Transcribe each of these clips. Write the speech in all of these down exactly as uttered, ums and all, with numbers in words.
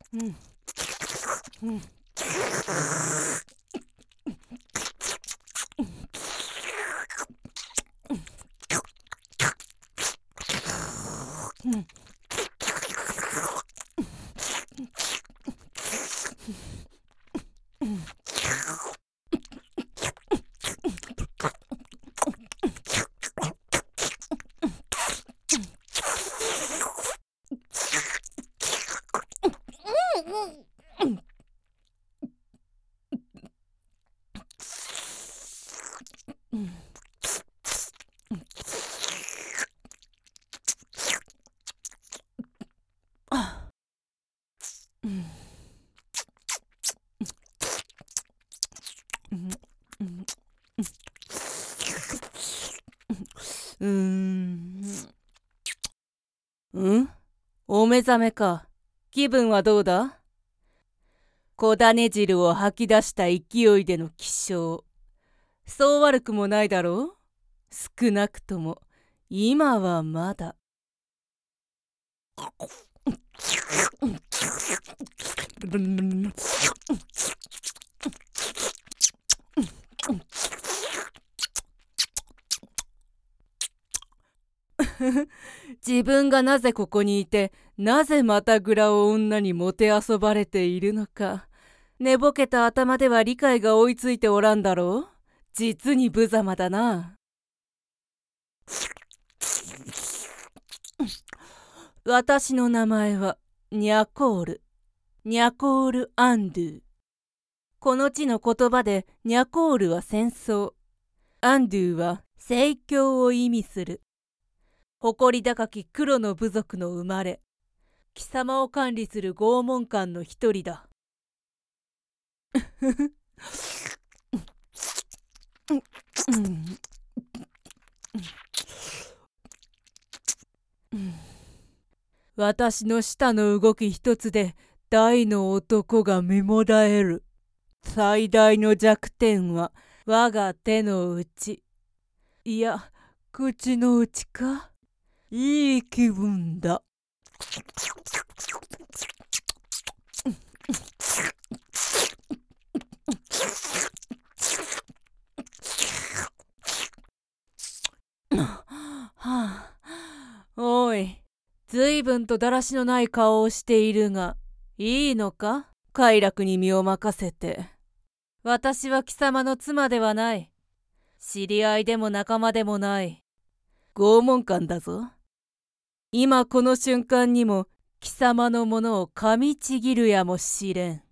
うんうんうんうんうーんうんお目覚めか。気分はどうだ？小種汁を吐き出した勢いでの起床。そう悪くもないだろう？少なくとも今はまだ。自分がなぜここにいて、なぜまたぐらを女にもてあそばれているのか、寝ぼけた頭では理解が追いついておらんだろう。実に無様だな。私の名前はニャコール。ニャコール・アンドゥ。この地の言葉でニャコールは戦争。アンドゥは盛況を意味する。誇り高き黒の部族の生まれ。貴様を管理する拷問官の一人だ。私の舌の動き一つで大の男が身もだえる。最大の弱点は我が手の内。いや、口の内か。いい気分だ。はあ、おい、ずいぶんとだらしのない顔をしているが、いいのか？快楽に身を任せて。私は貴様の妻ではない。知り合いでも仲間でもない。拷問官だぞ。今この瞬間にも貴様のものを噛みちぎるやもしれん。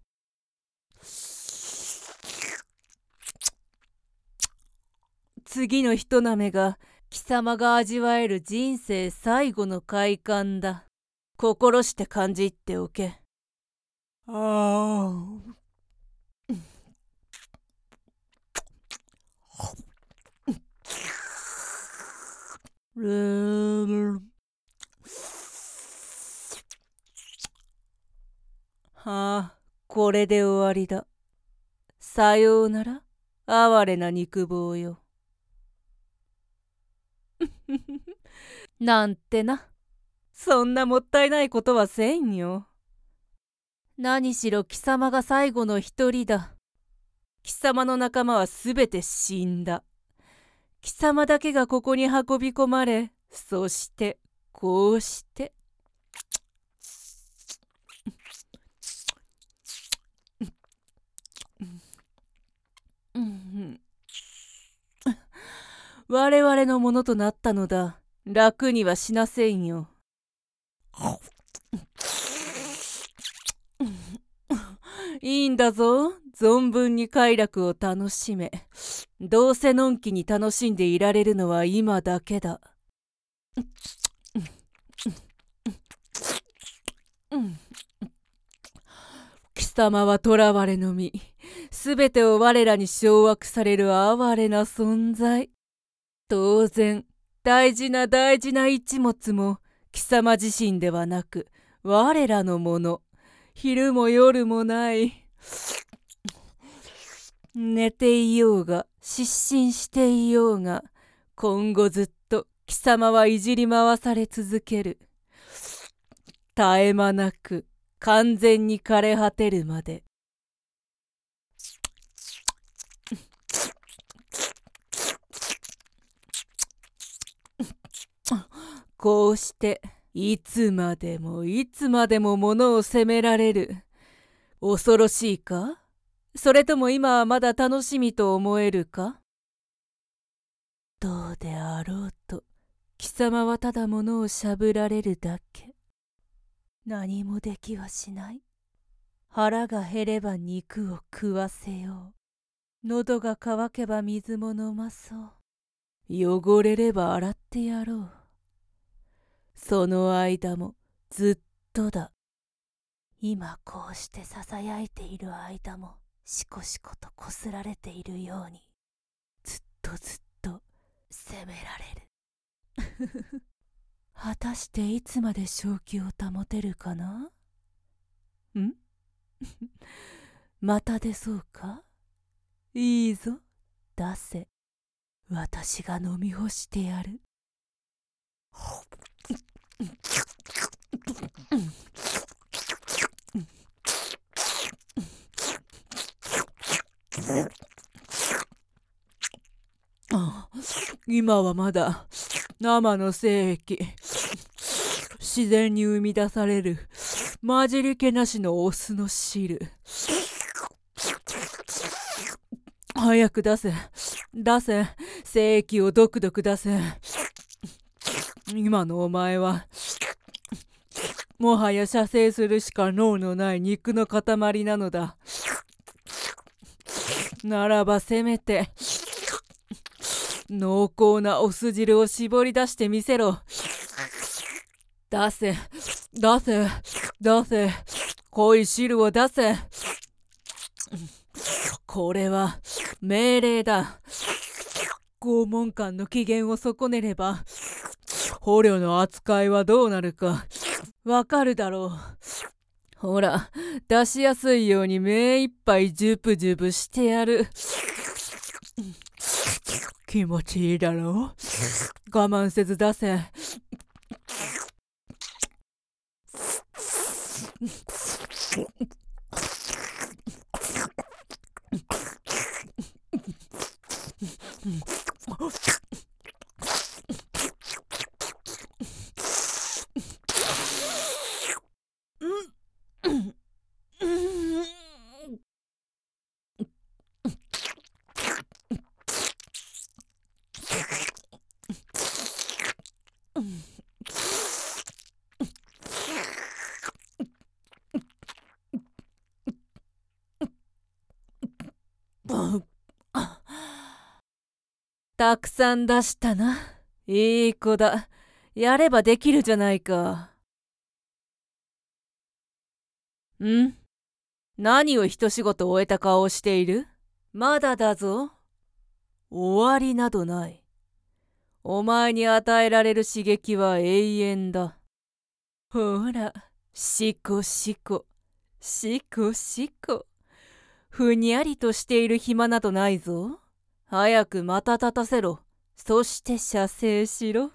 次のひとなめが貴様が味わえる人生最後の快感だ。心して感じ入っておけ。ああ。ルールはあ、これで終わりだ。さようなら、哀れな肉棒よ。なんてな。そんなもったいないことはせんよ。何しろ貴様が最後の一人だ。貴様の仲間はすべて死んだ。貴様だけがここに運び込まれ、そしてこうして。我々のものとなったのだ。楽にはしなせんよ。いいんだぞ。存分に快楽を楽しめ。どうせのんきに楽しんでいられるのは今だけだ。貴様は囚われの身。すべてを我らに掌握される哀れな存在。当然、大事な大事な一物も貴様自身ではなく我らのもの。昼も夜もない。寝ていようが失神していようが今後ずっと貴様はいじり回され続ける。絶え間なく完全に枯れ果てるまで。こうしていつまでもいつまでも物を責められる。恐ろしいか？それとも今はまだ楽しみと思えるか？どうであろうと貴様はただ物をしゃぶられるだけ。何もできはしない。腹が減れば肉を食わせよう。喉が渇けば水も飲まそう。汚れれば洗ってやろう。その間もずっとだ。今こうしてささやいている間もしこしことこすられているように、ずっとずっと責められる。果たしていつまで正気を保てるかな？んまた出そうか？いいぞ、出せ。私が飲み干してやる。今はまだ生の精液、自然に生み出される混じり気なしのオスの汁。早く出せ、出せ、精液をドクドク出せ。今のお前はもはや射精するしか脳のない肉の塊なのだ。ならばせめて濃厚なお酢汁を絞り出してみせろ。出せ、出せ、出せ、濃い汁を出せ。これは命令だ。拷問官の機嫌を損ねれば捕虜の扱いはどうなるかわかるだろう。ほら、出しやすいように目いっぱいジュプジュプしてやる。気持ちいいだろう。我慢せず出せ。たくさん出したな。いい子だ。やればできるじゃないか。ん？何を一仕事終えた顔をしている？まだだぞ。終わりなどない。お前に与えられる刺激は永遠だ。ほら、しこしこ、しこしこ。ふにゃりとしている暇などないぞ。早くまた立たせろ。そして射精しろ。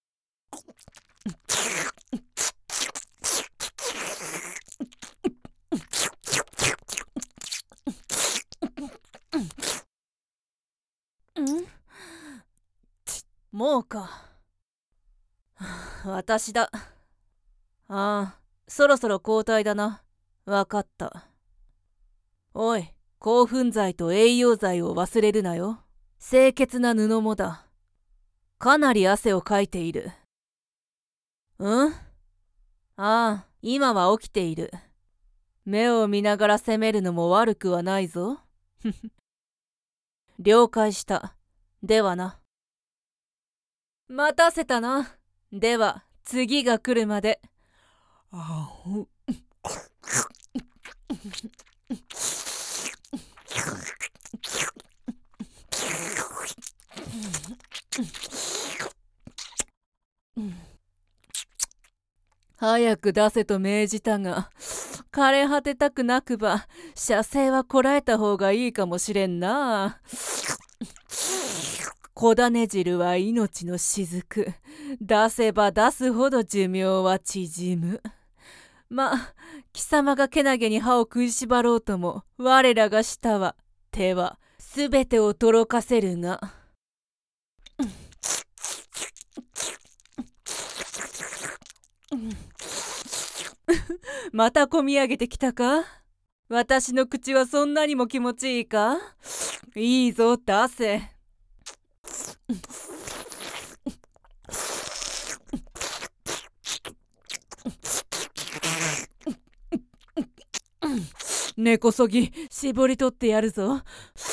ん？もうか。私だ。ああ、そろそろ交代だな。わかった。おい、興奮剤と栄養剤を忘れるなよ。清潔な布もだ。かなり汗をかいている。うん？ああ、今は起きている。目を見ながら攻めるのも悪くはないぞ。了解した。ではな。待たせたな。では、次が来るまで。あう早く出せと命じたが、枯れ果てたくなくば、射精はこらえた方がいいかもしれんな。小種汁は命の雫。出せば出すほど寿命は縮む。ま、 貴様がけなげに歯を食いしばろうとも、我らが舌は、手は、すべてをとろかせるが。またこみ上げてきたか？私の口はそんなにも気持ちいいか？いいぞ、出せ。根こそぎ絞り取ってやるぞ。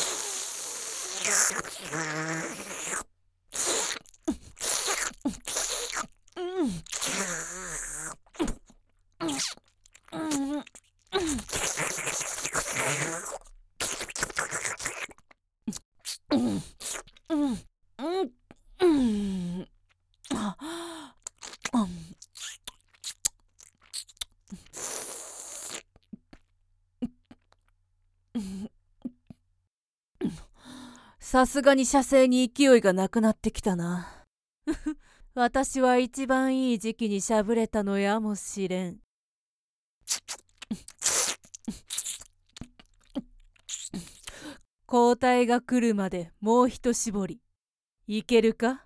さすがに射精に勢いがなくなってきたな。私は一番いい時期にしゃぶれたのやもしれん。交代が来るまでもう一絞り。いけるか？